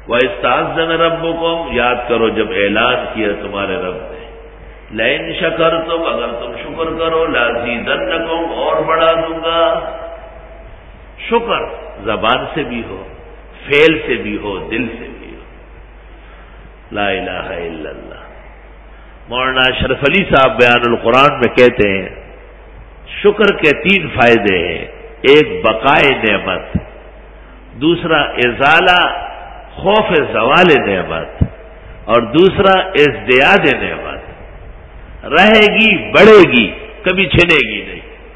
وَإِسْتَأْذَنَ رَبُّكُمْ، یاد کرو جب اعلان کیا تمہارے رب نے، لَئِن شَكَرْتُمْ، اگر تم شکر کرو، لَأَزِيدَنَّكُمْ، اور بڑھا دوں گا۔ شکر زبان سے بھی ہو، فعل سے بھی ہو، دل سے بھی ہو۔ لا الہ الا اللہ۔ مولانا اشرف علی صاحب بیان القرآن میں کہتے ہیں شکر کے 3 فائدے ہیں، ایک بقائے نعمت، دوسرا ازالہ خوف زوال نعمت، اور دوسرا ازدیاد نعمت۔ رہے گی، بڑھے گی، کبھی چھنے گی نہیں۔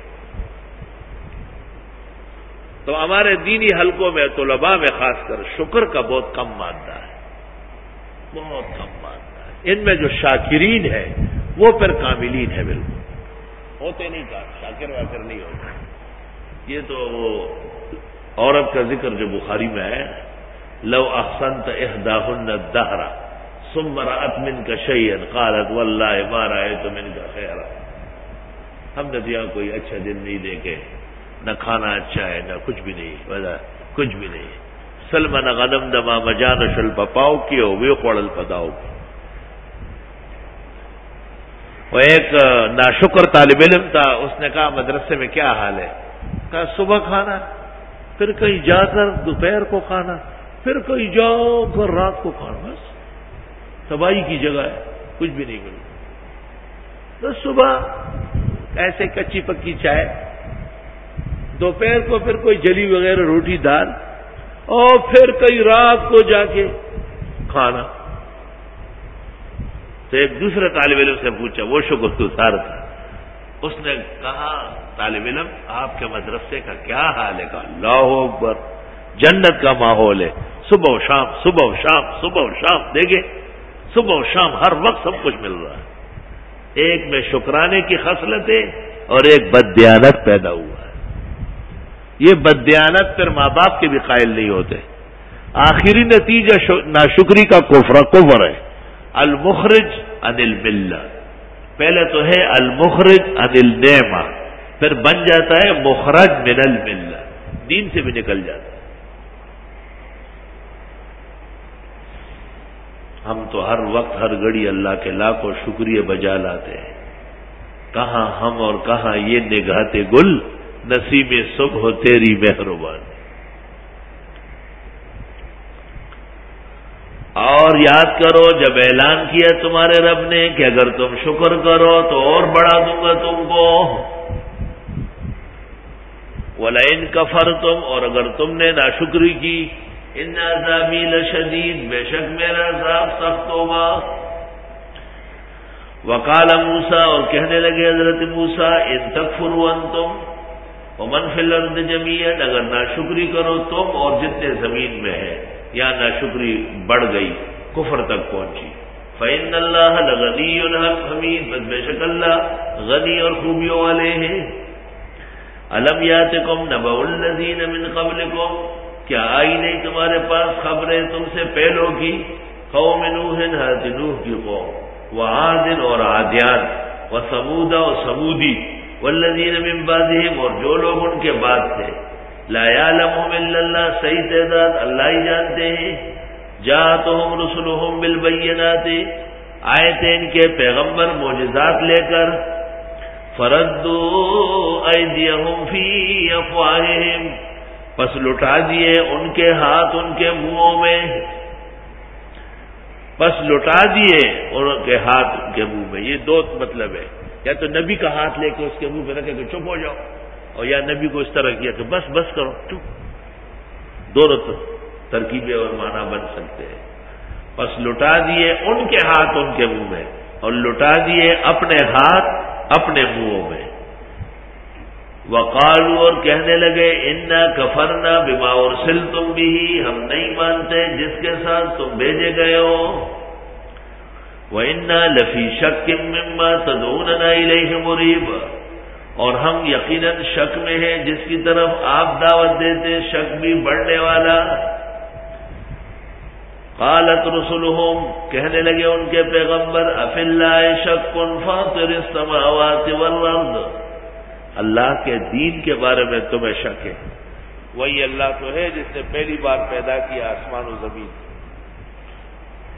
تو ہمارے دینی حلقوں میں، طلباء میں خاص کر، شکر کا بہت کم مادہ ہے، بہت کم مادہ ہے۔ ان میں جو شاکرین ہے وہ پھر کاملین ہے، بالکل ہوتے نہیں، کہا شاکر واکر نہیں ہوتے۔ یہ تو وہ عورت کا ذکر جو بخاری میں ہے، لو احسنت احداهن الدهر ثم رأت منك شيئا قالت والله ما رأيت منك خيرا۔ ہم نے یہاں کوئی اچھا دن نہیں دیکھے، نہ کھانا اچھا ہے، نہ کچھ بھی نہیں، کچھ بھی نہیں۔ سلمان غنم دما مجان شل پپاؤ کی ہو وی خوڑل پداؤ کی۔ وہ ایک ناشکر طالب علم تھا، اس نے کہا مدرسے میں کیا حال ہے؟ کہا صبح کھانا، پھر کہیں جا کر دوپہر کو کھانا، پھر کہیں جا کر رات کو کھانا، بس تباہی کی جگہ ہے، کچھ بھی نہیں ملتا۔ تو صبح ایسے کچی پکی چائے، دوپہر کو پھر کوئی جلی وغیرہ روٹی دال، اور پھر کئی رات کو جا کے کھانا۔ تو ایک دوسرے طالب علم سے پوچھا، وہ شکر گزار تھا، اس نے کہا طالب علم آپ کے مدرسے کا کیا حال ہے؟ کہا اللہ اکبر، جنت کا ماحول ہے، صبح و شام، صبح و شام، صبح و شام، دیکھیں صبح و شام ہر وقت سب کچھ مل رہا ہے۔ ایک میں شکرانے کی خصلت ہے اور ایک بددیانت پیدا ہوا ہے۔ یہ بددیانت پھر ماں باپ کے بھی قائل نہیں ہوتے۔ آخری نتیجہ ناشکری کا کفر ہے، المخرج عن الملہ۔ پہلے تو ہے المخرج عن النعمہ، پھر بن جاتا ہے مخرج من الملہ، دین سے بھی نکل جاتا ہے۔ ہم تو ہر وقت ہر گھڑی اللہ کے لاکھوں شکریہ بجا لاتے ہیں، کہاں ہم اور کہاں یہ نگہت گل، نصیب صبح تیری مہربانی۔ اور یاد کرو جب اعلان کیا تمہارے رب نے کہ اگر تم شکر کرو تو اور بڑھا دوں گا تم کو، وَلَئِن كَفَرْتُمْ، اور اگر تم نے ناشکری کی، ان عذابی لشدید، بے شک میرا عذاب سخت ہوگا۔ وقال موسیٰ، اور کہنے لگے حضرت موسیٰ، ان تکفروا انتم ومن فی الارض جميعا، اگر ناشکری کرو تم اور جتنے زمین میں ہے، یا ناشکری بڑھ گئی، کفر تک پہنچی، فإن اللہ لغنی حمید، بس بے شک اللہ غنی اور خوبیوں والے ہیں۔ الم یاتکم نبأ الذین من قبلکم، کیا آئی نہیں تمہارے پاس خبریں تم سے پہلوں کی، قوم نوح، حضرت نوح کی قوم، وعاد اور عادیان، وثمود اور سمودی، والذین من بعدہم، اور جو لوگ ان کے بعد تھے، لا یعلمہم الا اللہ، صحیح تعداد اللہ ہی جانتے ہیں، جاءتہم رسلہم بالبینات، آئے تھے ان کے پیغمبر معجزات لے کر، فردوا ایدیہم فی افواہہم، پس لٹا دیے ان کے ہاتھ ان کے منہوں میں، پس لٹا دیے ان کے ہاتھ ان کے منہ میں۔ یہ دو مطلب ہے، یا تو نبی کا ہاتھ لے کے اس کے منہ پہ رکھے کہ چپ ہو جاؤ، اور یا نبی کو اس طرح کیا کہ بس بس کرو چپ، دونوں ترکیبیں اور معنی بن سکتے ہیں۔ پس لٹا دیے ان کے ہاتھ ان کے منہ میں، اور لٹا دیے اپنے ہاتھ اپنے منہوں میں۔ وقالوا، اور کہنے لگے، انا کفرنا بما ارسلتم به، ہم نہیں مانتے جس کے ساتھ تم بھیجے گئے ہو، وَإِنَّا لَفِي شَكٍّ مِّمَّا تَدْعُونَنَا إِلَيْهِ مُرِيبٍ، اور ہم یقیناً شک میں ہیں جس کی طرف آپ دعوت دیتے، شک بھی بڑھنے والا۔ قالت رسلهم، کہنے لگے ان کے پیغمبر، أَفِي اللَّهِ شَكٌّ فَاطِرِ السَّمَاوَاتِ وَالْأَرْضِ، اللہ کے دین کے بارے میں تمہیں شک ہے، وہی اللہ تو ہے جس نے پہلی بار پیدا کیا آسمان و زمین،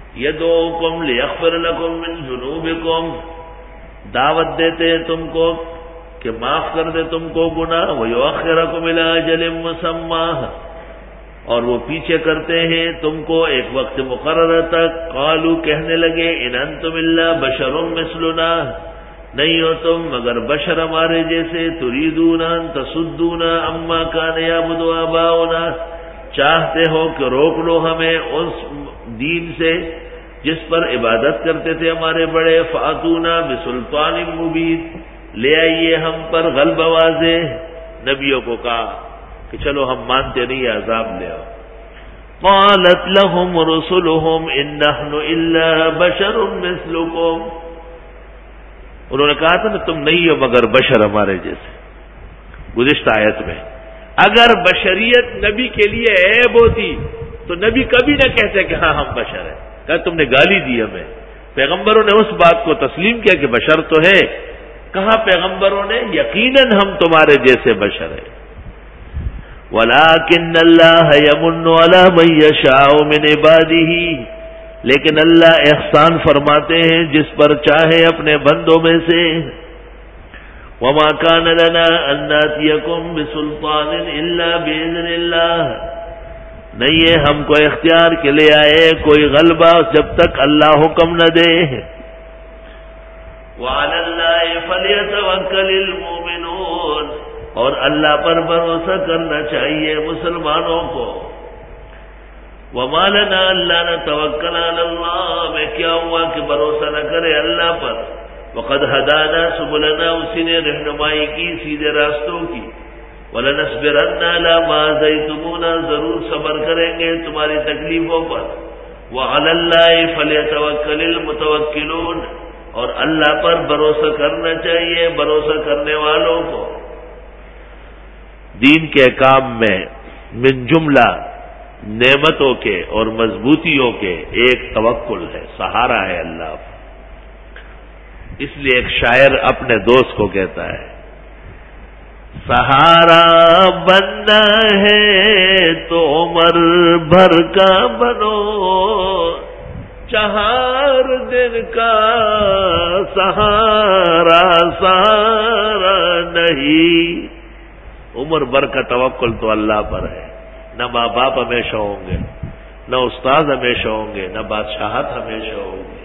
یدعوکم لیغفر لکم من ذنوبکم، دعوت دیتے ہیں تم کو کہ معاف کر دے تم کو گناہ، ویؤخرکم الی اجل مسمی، اور وہ پیچھے کرتے ہیں تم کو ایک وقت مقررہ تک۔ قالوا کہنے لگے ان انتم الا بشر مثلنا، نہیں ہو تم مگر بشر ہمارے جیسے، تریدون ان تصدونا عما کان یعبد آباؤنا، چاہتے ہو کہ روک لو ہمیں اس دین سے جس پر عبادت کرتے تھے ہمارے بڑے، فاتونا بسلطان مبین، لے آئیے ہم پر غلبہ واضح۔ نبیوں کو کہا کہ چلو ہم مانتے نہیں، عذاب لے آؤ۔ قالت لهم رسلهم ان نحن الا بشر مثلكم، انہوں نے کہا تھا نا تم نہیں ہو مگر بشر ہمارے جیسے، گزشتہ آیت میں۔ اگر بشریت نبی کے لیے عیب ہوتی تو نبی کبھی نہ کہتے کہ ہاں ہم بشر ہیں، کہا تم نے گالی دی ہمیں۔ پیغمبروں نے اس بات کو تسلیم کیا کہ بشر تو ہے، کہا پیغمبروں نے یقیناً ہم تمہارے جیسے بشر ہیں۔ وَلَٰكِنَّ اللَّهَ يَمُنُّ عَلَىٰ مَن يَشَاءُ مِنْ عِبَادِهِ، لیکن اللہ احسان فرماتے ہیں جس پر چاہے اپنے بندوں میں سے۔ وَمَا كَانَ لَنَا أَن نَّأْتِيَكُم بِسُلْطَانٍ إِلَّا بِإِذْنِ اللَّهِ، نہیں ہے ہم کو اختیار کے لے آئے کوئی غلبہ جب تک اللہ حکم نہ دے۔ وَعَلَى اللَّهِ فَلْيَتَوَكَّلِ الْمُؤْمِنُونَ، اور اللہ پر بھروسہ کرنا چاہیے مسلمانوں کو۔ وَمَا لَنَا أَلَّا نَتَوَكَّلَ عَلَى اللَّهِ، میں کیا ہوا کہ بھروسہ نہ کرے اللہ پر۔ وَقَدْ هَدَانَا سُبُلَنَا، اسی نے رہنمائی کی سیدھے راستوں کی۔ وَلَنَصْبِرَنَّ عَلَىٰ مَا آذَيْتُمُونَا، ضرور صبر کریں گے تمہاری تکلیفوں پر۔ وَعَلَى اللَّهِ فَلْيَتَوَكَّلِ الْمُتَوَكِّلُونَ، اور اللہ پر بھروسہ کرنا چاہیے بھروسہ کرنے والوں کو۔ دین کے کام میں من جملہ نعمتوں کے اور مضبوطیوں کے ایک توکل ہے، سہارا ہے اللہ۔ اس لیے ایک شاعر اپنے دوست کو کہتا ہے، سہارا بننا ہے تو عمر بھر کا بنو، 4 دن کا سہارا سہارا نہیں۔ عمر بھر کا توکل تو اللہ پر ہے۔ نہ ماں باپ ہمیشہ ہوں گے، نہ استاد ہمیشہ ہوں گے، نہ بادشاہت ہمیشہ ہوگی،